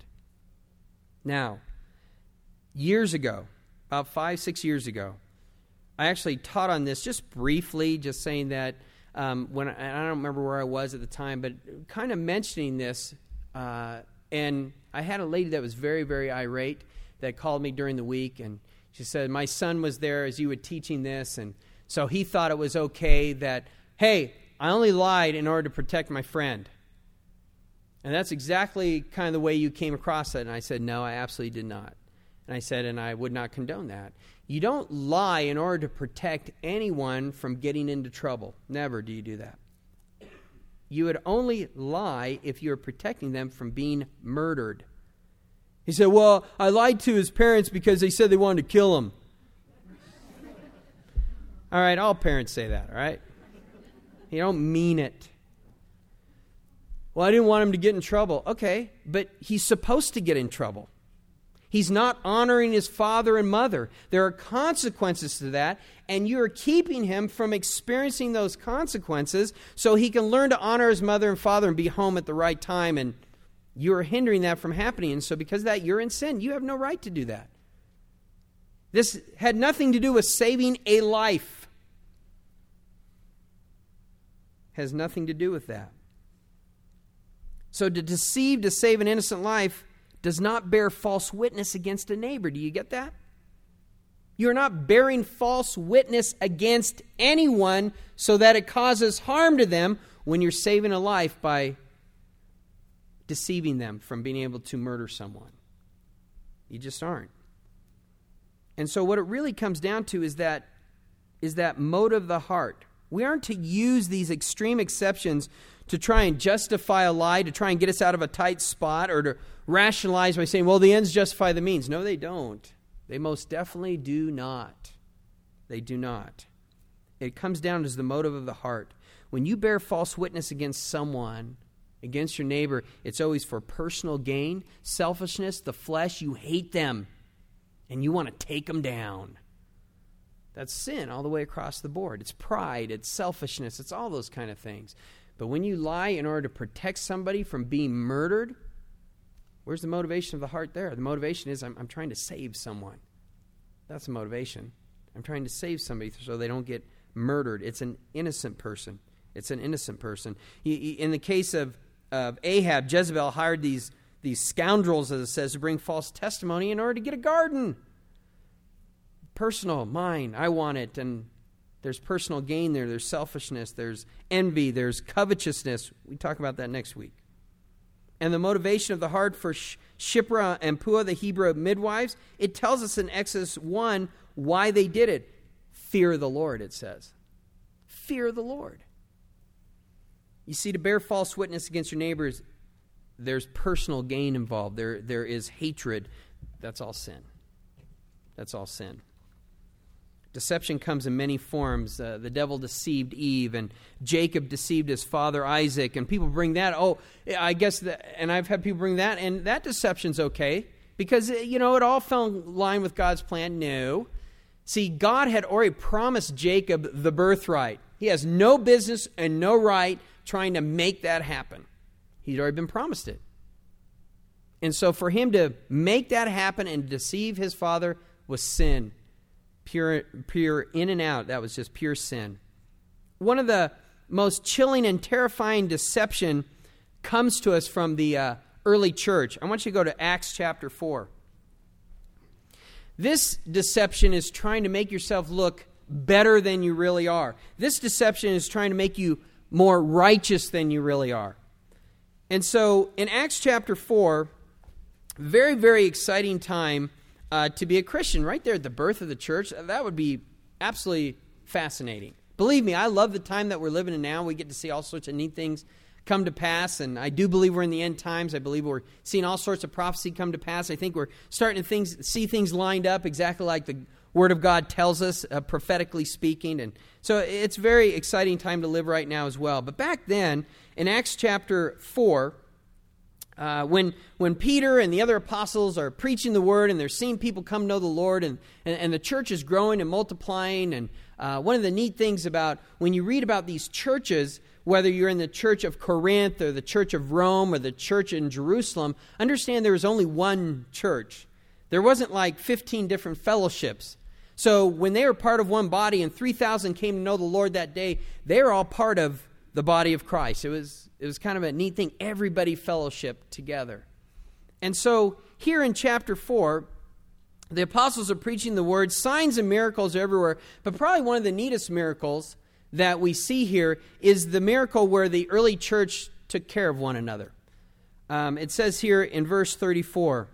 Now, years ago, about 5-6 years ago, I actually taught on this just briefly, just saying that I don't remember where I was at the time, but kind of mentioning this. And I had a lady that was very, very irate that called me during the week, and she said, my son was there as you were teaching this, and so he thought it was okay that, hey, I only lied in order to protect my friend. And that's exactly kind of the way you came across it. And I said, no, I absolutely did not. And I said, and I would not condone that. You don't lie in order to protect anyone from getting into trouble. Never do you do that. You would only lie if you're protecting them from being murdered. He said, well, I lied to his parents because they said they wanted to kill him. All right, all parents say that, all right? You don't mean it. Well, I didn't want him to get in trouble. Okay, but he's supposed to get in trouble. He's not honoring his father and mother. There are consequences to that, and you are keeping him from experiencing those consequences so he can learn to honor his mother and father and be home at the right time, and you are hindering that from happening. And so because of that, you're in sin. You have no right to do that. This had nothing to do with saving a life. Has nothing to do with that. So to deceive to save an innocent life does not bear false witness against a neighbor. Do you get that? You're not bearing false witness against anyone so that it causes harm to them when you're saving a life by deceiving them from being able to murder someone. You just aren't. And so what it really comes down to is that motive of the heart. We aren't to use these extreme exceptions to try and justify a lie, to try and get us out of a tight spot, or to rationalize by saying, well, the ends justify the means. No, they don't. They most definitely do not. They do not. It comes down to the motive of the heart. When you bear false witness against someone, against your neighbor, it's always for personal gain, selfishness, the flesh. You hate them, and you want to take them down. That's sin all the way across the board. It's pride, it's selfishness, it's all those kind of things. But when you lie in order to protect somebody from being murdered, where's the motivation of the heart there? The motivation is I'm trying to save someone. That's the motivation. I'm trying to save somebody so they don't get murdered. It's an innocent person. It's an innocent person. In the case of Ahab, Jezebel hired these scoundrels, as it says, to bring false testimony in order to get a garden. Personal, mine, I want it. And there's personal gain there. There's selfishness. There's envy. There's covetousness. We talk about that next week. And the motivation of the heart for Shiphrah and Puah, the Hebrew midwives, it tells us in Exodus 1 why they did it. Fear of the Lord, it says. Fear of the Lord. You see, to bear false witness against your neighbors, there's personal gain involved. There is hatred. That's all sin. That's all sin. Deception comes in many forms. The devil deceived Eve, and Jacob deceived his father Isaac, and people bring that. Oh, I guess and I've had people bring that, and that deception's okay because it all fell in line with God's plan. No, see, God had already promised Jacob the birthright. He has no business and no right trying to make that happen. He'd already been promised it, and so for him to make that happen and deceive his father was sin. Pure in and out. That was just pure sin. One of the most chilling and terrifying deception comes to us from the early church. I want you to go to Acts chapter 4. This deception is trying to make yourself look better than you really are. This deception is trying to make you more righteous than you really are. And so in Acts chapter 4, very, very exciting time to be a Christian, right there at the birth of the church. That would be absolutely fascinating. Believe me, I love the time that we're living in now. We get to see all sorts of neat things come to pass, and I do believe we're in the end times. I believe we're seeing all sorts of prophecy come to pass. I think we're starting to see things lined up exactly like the Word of God tells us, prophetically speaking. And so it's a very exciting time to live right now as well. But back then, in Acts chapter 4, when Peter and the other apostles are preaching the word and they're seeing people come know the Lord and the church is growing and multiplying, and one of the neat things about when you read about these churches, whether you're in the church of Corinth or the church of Rome or the church in Jerusalem, understand there was only one church. There wasn't like 15 different fellowships. So when they were part of one body and 3,000 came to know the Lord that day, they were all part of the body of Christ. It was kind of a neat thing. Everybody fellowshiped together. And so here in chapter 4, the apostles are preaching the word. Signs and miracles are everywhere. But probably one of the neatest miracles that we see here is the miracle where the early church took care of one another. It says here in verse 34.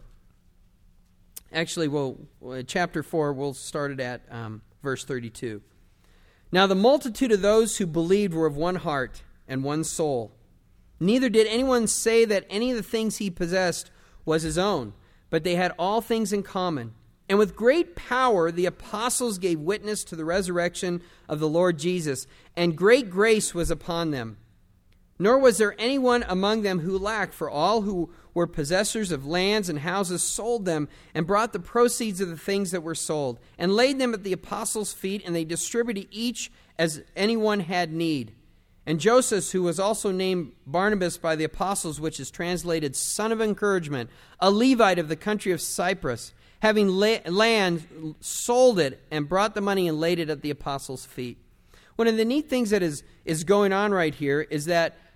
Actually, chapter 4, we'll start it at verse 32. Now the multitude of those who believed were of one heart and one soul. Neither did anyone say that any of the things he possessed was his own, but they had all things in common. And with great power the apostles gave witness to the resurrection of the Lord Jesus, and great grace was upon them. Nor was there anyone among them who lacked, for all who were possessors of lands and houses sold them and brought the proceeds of the things that were sold and laid them at the apostles' feet, and they distributed each as anyone had need. And Joseph, who was also named Barnabas by the apostles, which is translated son of encouragement, a Levite of the country of Cyprus, having land, sold it and brought the money and laid it at the apostles' feet. One of the neat things that is going on right here is that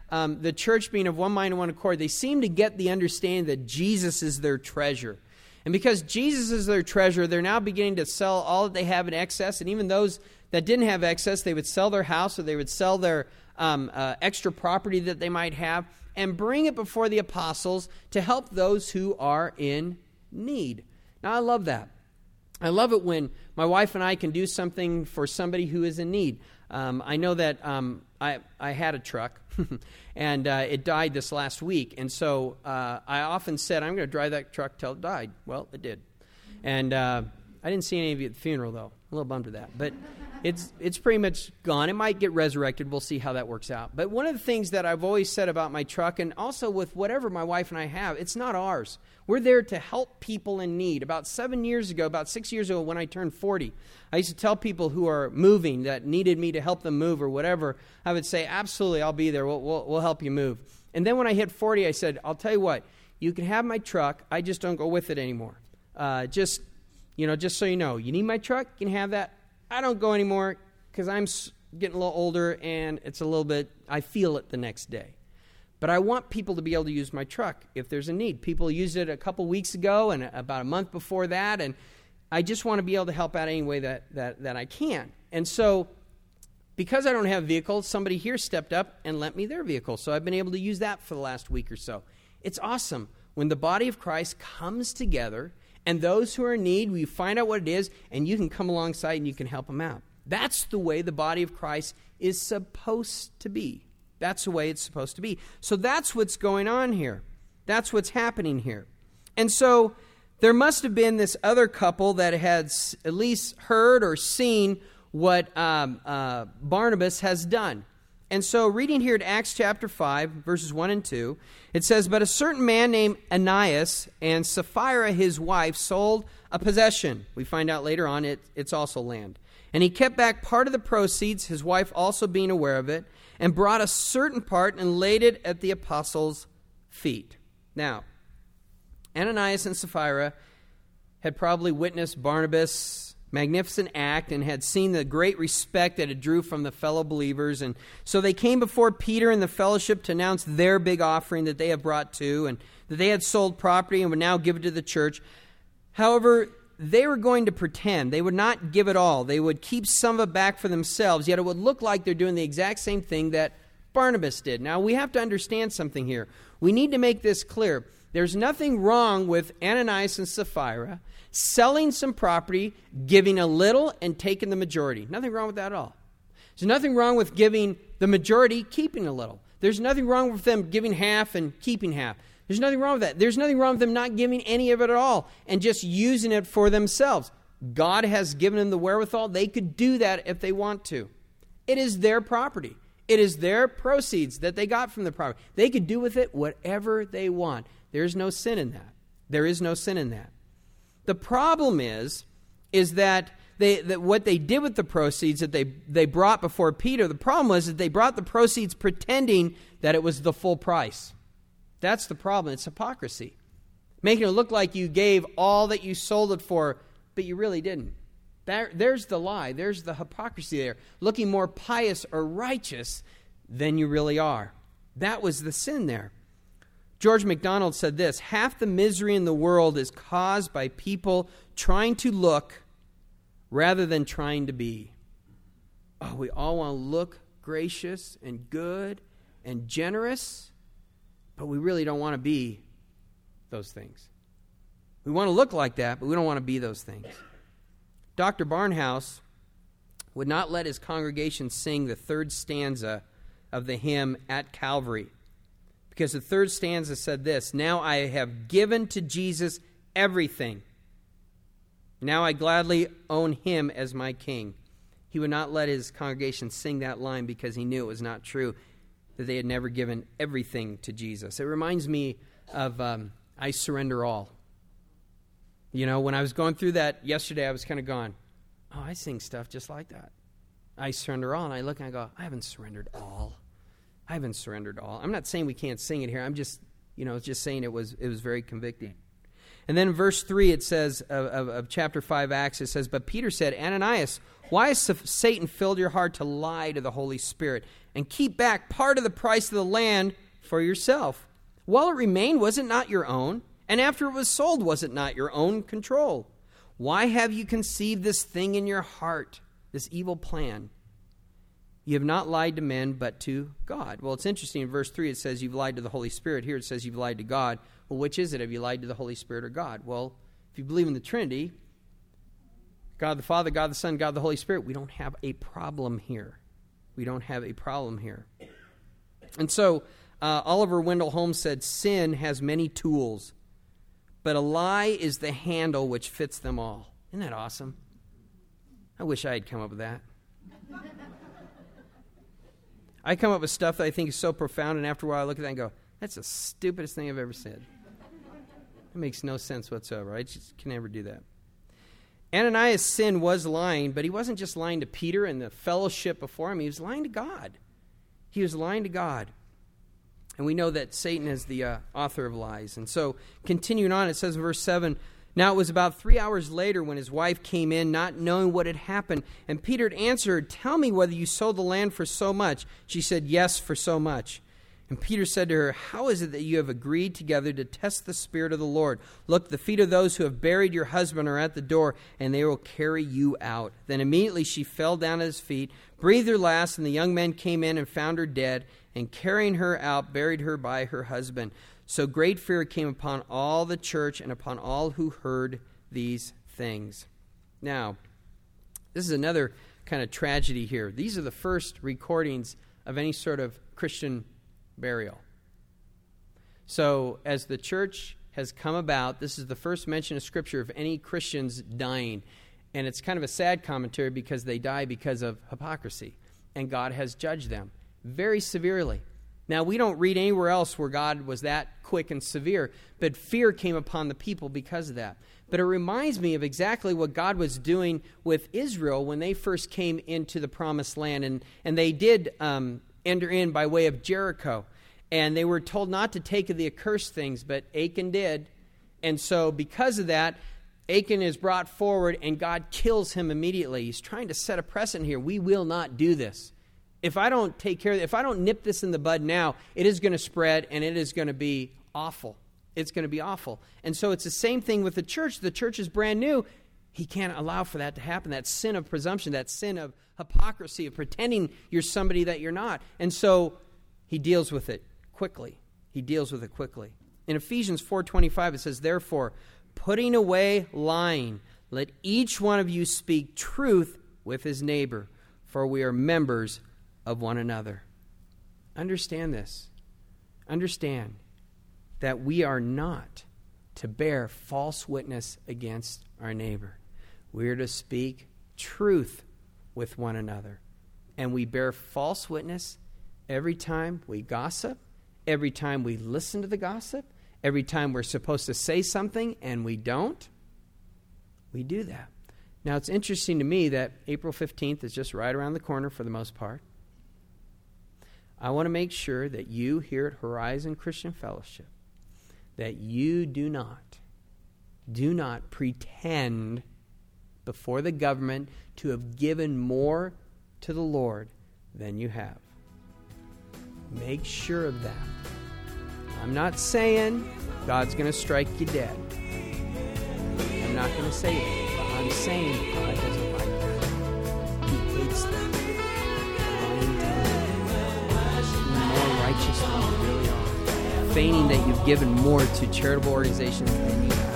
the church being of one mind and one accord, they seem to get the understanding that Jesus is their treasure. And because Jesus is their treasure, they're now beginning to sell all that they have in excess. And even those that didn't have excess, they would sell their house or they would sell their extra property that they might have and bring it before the apostles to help those who are in need. Now, I love that. I love it when my wife and I can do something for somebody who is in need. I know that I had a truck, and it died this last week. And so I often said, I'm going to drive that truck till it died. Well, it did. And I didn't see any of you at the funeral, though. A little bummed to that. But it's pretty much gone. It might get resurrected. We'll see how that works out. But one of the things that I've always said about my truck, and also with whatever my wife and I have, it's not ours. We're there to help people in need. About 6 years ago, when I turned 40, I used to tell people who are moving that needed me to help them move or whatever, I would say, absolutely, I'll be there. We'll help you move. And then when I hit 40, I said, I'll tell you what, you can have my truck. I just don't go with it anymore. Just so you know, you need my truck, you can have that. I don't go anymore because I'm getting a little older and it's a little bit, I feel it the next day. But I want people to be able to use my truck if there's a need. People used it a couple weeks ago and about a month before that, and I just want to be able to help out any way that I can. And so because I don't have a vehicle, somebody here stepped up and lent me their vehicle. So I've been able to use that for the last week or so. It's awesome when the body of Christ comes together and those who are in need, we find out what it is, and you can come alongside and you can help them out. That's the way the body of Christ is supposed to be. That's the way it's supposed to be. So that's what's going on here. That's what's happening here. And so there must have been this other couple that had at least heard or seen what Barnabas has done. And so reading here at Acts chapter 5, verses 1 and 2, it says, But a certain man named Ananias and Sapphira his wife sold a possession. We find out later on it's also land. And he kept back part of the proceeds, his wife also being aware of it, and brought a certain part and laid it at the apostles' feet. Now, Ananias and Sapphira had probably witnessed Barnabas' magnificent act and had seen the great respect that it drew from the fellow believers. And so they came before Peter and the fellowship to announce their big offering that they have brought to, and that they had sold property and would now give it to the church. However, they were going to pretend. They would not give it all. They would keep some of it back for themselves, yet it would look like they're doing the exact same thing that Barnabas did. Now, we have to understand something here. We need to make this clear. There's nothing wrong with Ananias and Sapphira selling some property, giving a little, and taking the majority. Nothing wrong with that at all. There's nothing wrong with giving the majority, keeping a little. There's nothing wrong with them giving half and keeping half. There's nothing wrong with that. There's nothing wrong with them not giving any of it at all and just using it for themselves. God has given them the wherewithal. They could do that if they want to. It is their property. It is their proceeds that they got from the property. They could do with it whatever they want. There's no sin in that. There is no sin in that. The problem is that what they did with the proceeds that they brought before Peter, the problem was that they brought the proceeds pretending that it was the full price. That's the problem. It's hypocrisy. Making it look like you gave all that you sold it for, but you really didn't. There's the lie. There's the hypocrisy there. Looking more pious or righteous than you really are. That was the sin there. George MacDonald said this, half the misery in the world is caused by people trying to look rather than trying to be. Oh, we all want to look gracious and good and generous, but we really don't want to be those things. We want to look like that, but we don't want to be those things. Dr. Barnhouse would not let his congregation sing the third stanza of the hymn At Calvary, because the third stanza said this, Now I have given to Jesus everything. Now I gladly own him as my king. He would not let his congregation sing that line because he knew it was not true, that they had never given everything to Jesus. It reminds me of I Surrender All. You know, when I was going through that yesterday, I was kind of going, oh, I sing stuff just like that. I surrender all. And I look and I go, I haven't surrendered all. I haven't surrendered all. I'm not saying we can't sing it here. I'm just, just saying it was very convicting. And then in verse 3, it says, of chapter 5 Acts, it says, "But Peter said, Ananias, why has Satan filled your heart to lie to the Holy Spirit and keep back part of the price of the land for yourself? While it remained, was it not your own? And after it was sold, was it not your own control? Why have you conceived this thing in your heart, this evil plan? You have not lied to men, but to God." Well, it's interesting. In verse 3, it says you've lied to the Holy Spirit. Here it says you've lied to God. Well, which is it? Have you lied to the Holy Spirit or God? Well, if you believe in the Trinity, God the Father, God the Son, God the Holy Spirit, we don't have a problem here. We don't have a problem here. And so Oliver Wendell Holmes said, "Sin has many tools, but a lie is the handle which fits them all." Isn't that awesome? I wish I had come up with that. I come up with stuff that I think is so profound, and after a while I look at that and go, that's the stupidest thing I've ever said. It makes no sense whatsoever. I just can never do that. Ananias' sin was lying, but he wasn't just lying to Peter and the fellowship before him. He was lying to God. He was lying to God. And we know that Satan is the author of lies. And so, continuing on, it says in verse 7, "Now it was about 3 hours later when his wife came in, not knowing what had happened. And Peter had answered, 'Tell me whether you sold the land for so much.' She said, 'Yes, for so much.' And Peter said to her, 'How is it that you have agreed together to test the Spirit of the Lord? Look, the feet of those who have buried your husband are at the door, and they will carry you out.' Then immediately she fell down at his feet, breathed her last, and the young men came in and found her dead, and carrying her out, buried her by her husband. So great fear came upon all the church and upon all who heard these things." Now, this is another kind of tragedy here. These are the first recordings of any sort of Christian burial. So as the church has come about, this is the first mention of Scripture of any Christians dying. And it's kind of a sad commentary because they die because of hypocrisy. And God has judged them very severely. Now, we don't read anywhere else where God was that quick and severe, but fear came upon the people because of that. But it reminds me of exactly what God was doing with Israel when they first came into the Promised Land. And they did enter in by way of Jericho. And they were told not to take of the accursed things, but Achan did. And so because of that, Achan is brought forward and God kills him immediately. He's trying to set a precedent here. We will not do this. If I don't take care of it, if I don't nip this in the bud now, it is going to spread and it is going to be awful. It's going to be awful. And so it's the same thing with the church. The church is brand new. He can't allow for that to happen. That sin of presumption, that sin of hypocrisy, of pretending you're somebody that you're not. And so he deals with it quickly. He deals with it quickly. In Ephesians 4:25, it says, "Therefore, putting away lying, let each one of you speak truth with his neighbor, for we are members of one another." Understand this. Understand that we are not to bear false witness against our neighbor. We are to speak truth with one another. And we bear false witness every time we gossip, every time we listen to the gossip, every time we're supposed to say something and we don't. We do that. Now, it's interesting to me that April 15th is just right around the corner for the most part. I want to make sure that you here at Horizon Christian Fellowship, that you do not pretend before the government to have given more to the Lord than you have. Make sure of that. I'm not saying God's going to strike you dead. I'm not going to say that. But I'm saying God doesn't like that. He hates that. Lying, more righteous than you really are. Feigning that you've given more to charitable organizations than you have.